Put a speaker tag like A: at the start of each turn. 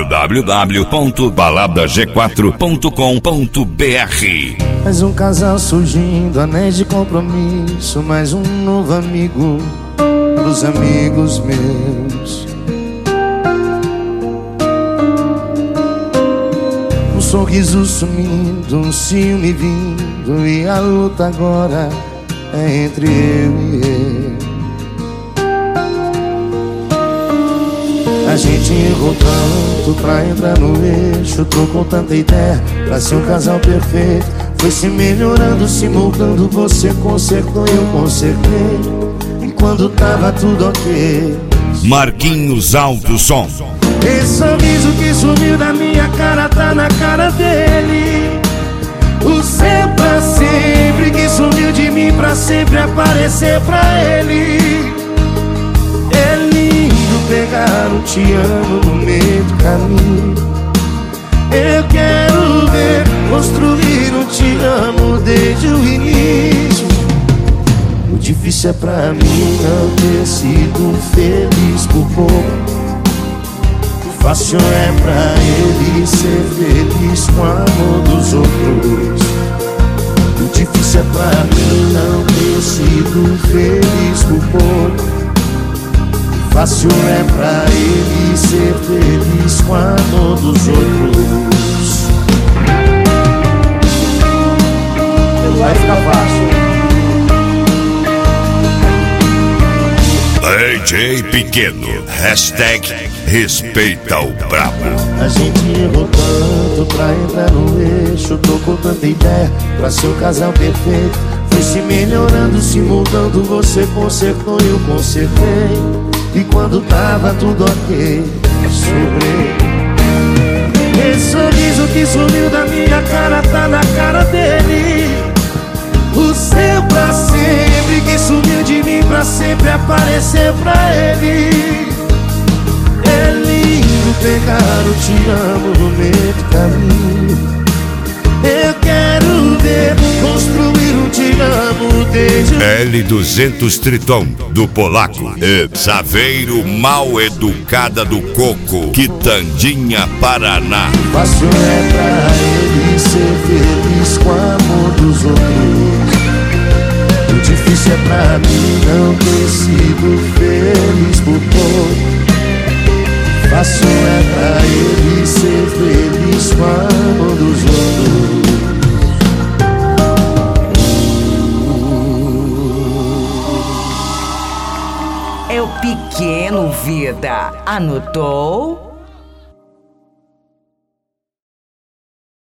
A: www.baladag4.com.br.
B: Mais um casal surgindo, anéis de compromisso, mais um novo amigo pros amigos meus. Um sorriso sumindo, um ciúme vindo, e a luta agora é entre eu e ele. A gente errou tanto pra entrar no eixo, trocou tanta ideia pra ser um casal perfeito. Foi se melhorando, se moldando, você consertou, eu consertei. E quando tava tudo ok,
A: Marquinhos Alto Som.
B: esse sorriso que sumiu da minha cara tá na cara dele. O seu pra sempre que sumiu de mim pra sempre aparecer pra ele. É lindo pegar um te amo no meio do caminho. Eu quero ver construir um te amo desde o início. O difícil é pra mim não ter sido feliz por pouco. O fácil é pra ele ser feliz com o amor dos outros. O difícil é pra mim não ter sido feliz por pouco. Fácil é pra ele ser feliz com o amor dos outros. Vai ficar fácil.
A: DJ Pequeno, hashtag respeita o brabo.
B: A gente errou tanto pra entrar no eixo, trocou tanta ideia pra ser um casal perfeito. Foi se melhorando, se mudando, você consertou, eu consertei. E quando tava tudo ok, sobrei. Esse sorriso que sumiu da minha cara tá na cara dele. O seu pra sempre que sumiu de mim pra sempre aparecer pra ele. É lindo pegar o te amo no meio do caminho. Eu quero ver construir um te amo desde
A: L200 Triton do Polaco. Saveiro Mal Educada do Coco, Quitandinha, Paraná.
B: Fácil é pra ele ser feliz com o amor dos outros. O difícil é pra mim não ter sido feliz por pouco. Fácil é pra ele ser feliz com o amor dos outros.
C: É o Pequeno, vida. Anotou?